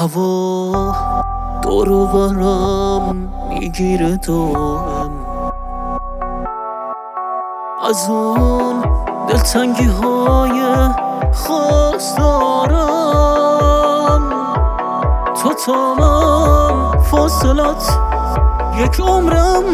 هوا دور و برم میگیره دورم، از اون دلتنگی های خاص دارم. تو تمام فاصلت یک عمرم،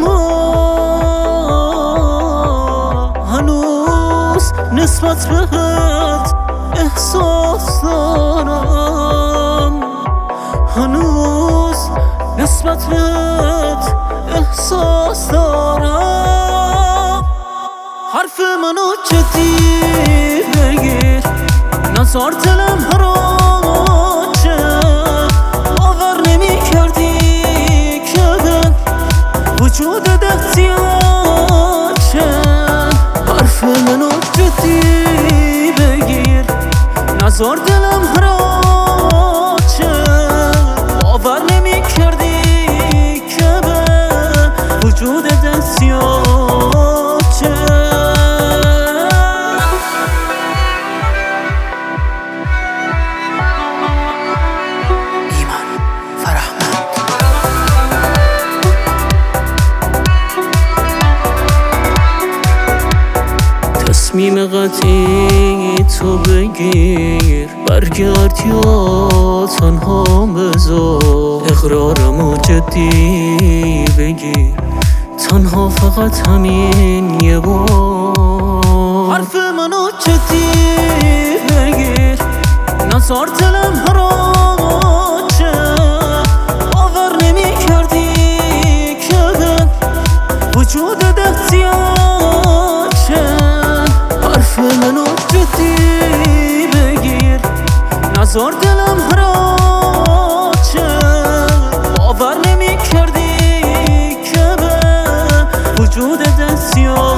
هنوز نسبت بهت احساس دارم، هنوز نسبت بهت احساس دارم. حرف منو جدی بگیر، نزار دلم هراچه باور نمی کردی که به وجود احتیاجه. حرف منو جدی بگیر، نزار دلم هراچه باور نمی کردی که به وجود احتیاجه. تصمیم قطعی تو بگیر، برگرد یا تنها بذار. اقرارمو جدی بگیر، تنها فقط همین یه بار. حرف منو جدی بگیر، نزار دلم هراچه باور نمی کردی که به وجودت احتیاجه. حرف منو جدی بگیر، نزار دلم هراچه باور نمی کردی که به وجودت احتیاجه.